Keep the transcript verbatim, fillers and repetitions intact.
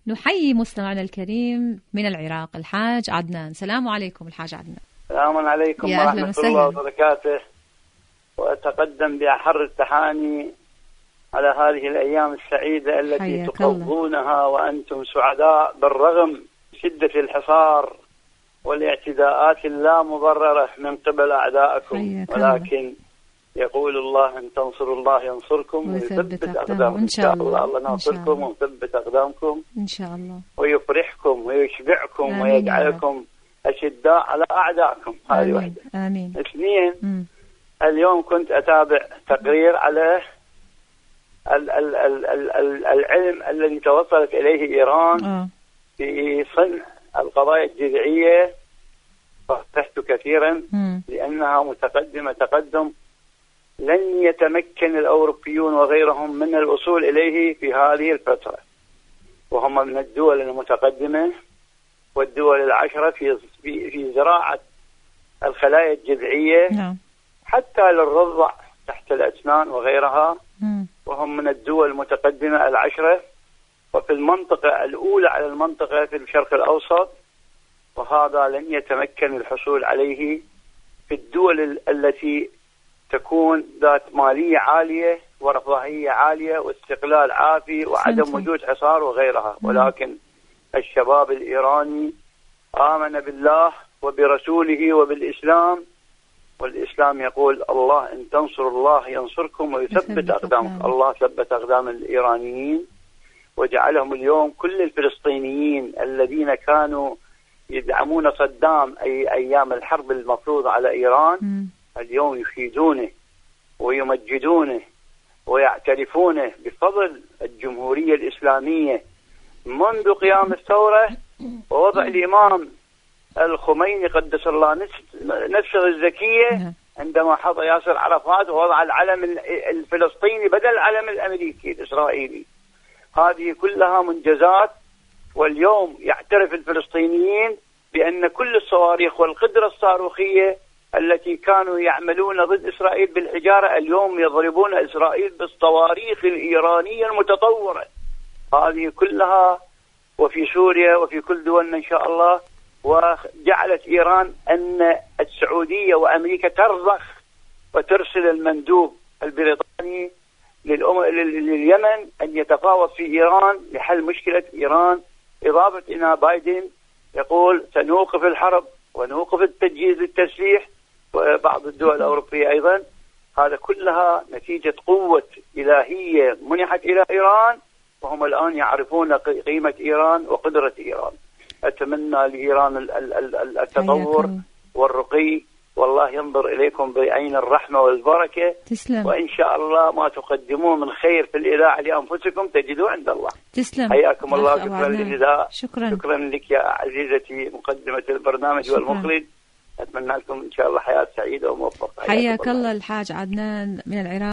نحيي مستمعنا الكريم من العراق الحاج عدنان. السلام عليكم الحاج عدنان. السلام عليكم ورحمة الله وبركاته، وأتقدم بأحر التحاني على هذه الأيام السعيدة التي تقضونها وأنتم سعداء بالرغم شدة الحصار والاعتداءات اللامبررة من قبل أعدائكم، ولكن يقول الله إن تنصروا الله ينصركم ويثبت أقدامكم. إن شاء الله الله ناصركم ويثبت أقدامكم إن شاء الله، ويفرحكم ويشبعكم ويجعلكم أشداء على أعدائكم. هذه واحدة. آمين. اثنين، م. اليوم كنت أتابع تقرير على ال ال ال ال ال العلم الذي توصلت إليه إيران أوه. في صنع القضايا الجذعية، فرحت كثيرا م. لأنها متقدمة تقدم لن يتمكن الأوروبيون وغيرهم من الوصول إليه في هذه الفترة، وهم من الدول المتقدمة والدول العشرة في في زراعة الخلايا الجذعية نعم. حتى للرضع تحت الأسنان وغيرها م. وهم من الدول المتقدمة العشرة، وفي المنطقة الأولى على المنطقة في الشرق الأوسط، وهذا لن يتمكن الحصول عليه في الدول التي تكون ذات مالية عالية ورفاهية عالية واستقلال عافي وعدم وجود حصار وغيرها. ولكن الشباب الإيراني آمن بالله وبرسوله وبالإسلام، والإسلام يقول الله إن تنصروا الله ينصركم ويثبت أقدامكم. الله ثبت أقدام الإيرانيين وجعلهم اليوم كل الفلسطينيين الذين كانوا يدعمون صدام أي أيام الحرب المفروضة على إيران م. اليوم يشيدونه ويمجدونه ويعترفونه بفضل الجمهورية الإسلامية منذ قيام الثورة ووضع الإمام الخميني قدس الله نفسه الزكية عندما حط ياسر عرفات ووضع العلم الفلسطيني بدل العلم الأمريكي الإسرائيلي. هذه كلها منجزات، واليوم يعترف الفلسطينيين بأن كل الصواريخ والقدرة الصاروخية التي كانوا يعملون ضد إسرائيل بالحجارة اليوم يضربون إسرائيل بالصواريخ الإيرانية المتطورة. هذه كلها وفي سوريا وفي كل دولنا إن شاء الله. وجعلت إيران أن السعودية وأمريكا ترضخ وترسل المندوب البريطاني لليمن أن يتفاوض في إيران لحل مشكلة إيران، إضافة إلى بايدن يقول سنوقف الحرب ونوقف التجهيز للتسليح وبعض الدول الأوروبية أيضا. هذا كلها نتيجة قوة إلهية منحت إلى إيران، وهم الآن يعرفون قيمة إيران وقدرة إيران. أتمنى لإيران التطور والرقي، والله ينظر إليكم بعين الرحمة والبركة. تسلم. وإن شاء الله ما تقدموه من خير في الإذاعة لأنفسكم تجدوه عند الله. تسلم. حياكم الله. شكرا للنداء. شكرا. شكرا لك يا عزيزتي مقدمة البرنامج شكرا. والمخرج. أتمنى لكم إن شاء الله حياة سعيدة وموفقة. حياك الله الحاج عدنان من العراق.